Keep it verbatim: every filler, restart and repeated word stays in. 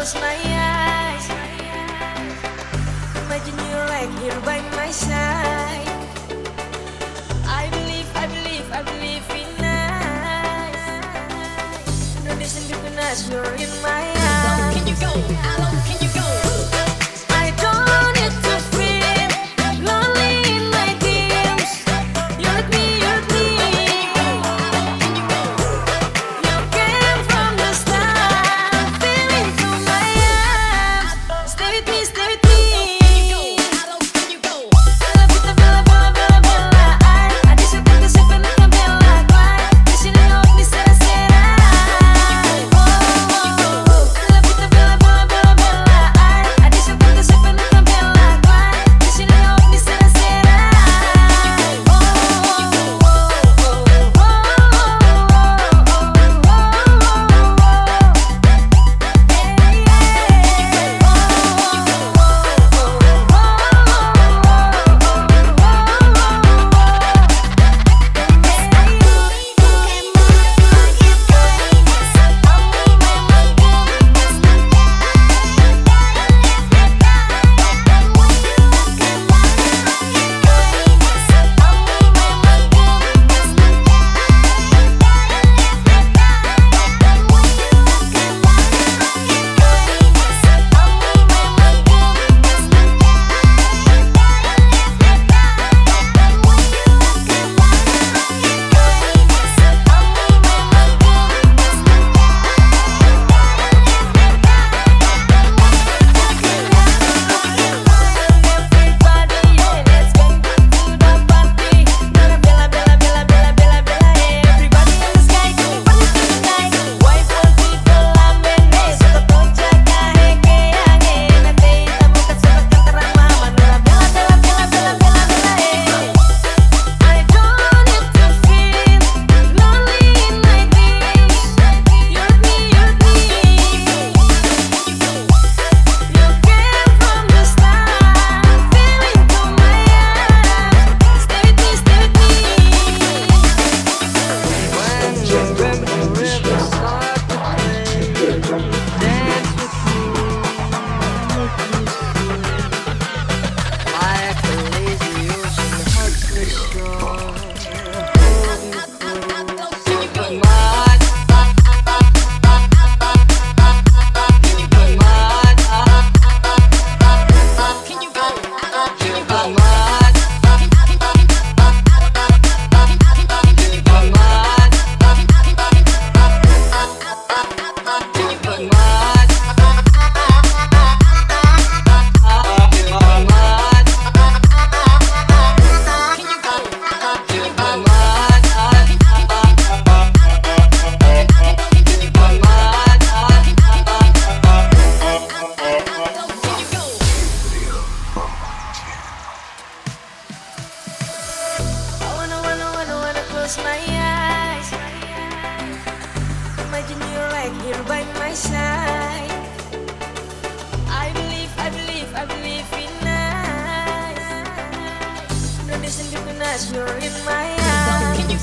close my eyes, imagine you right here by my side. I believe, I believe, I believe in us. No distance between us, you're in my eyes. Can you go? How low can you go? I don't need to feel lonely in my dreams. You let me, you let me. You came from the start, feeling through my eyes. Stay with me, stay with me. How low can you go? Bella, bella, bella, bella, bella, bella. Ai, adesso tengo sempre la tua bella guai. Vicino agli occhi sera sera. Oh, oh, oh. Bella, bella, bella, bella, bella, bella. Ai, adesso tengo sempre la tua bella guai. Vicino agli occhi sera sera. Oh, oh, oh, oh, oh, close my eyes, imagine you right here by my side. I believe, I believe, I believe in us. No distance between us, you're in my eyes.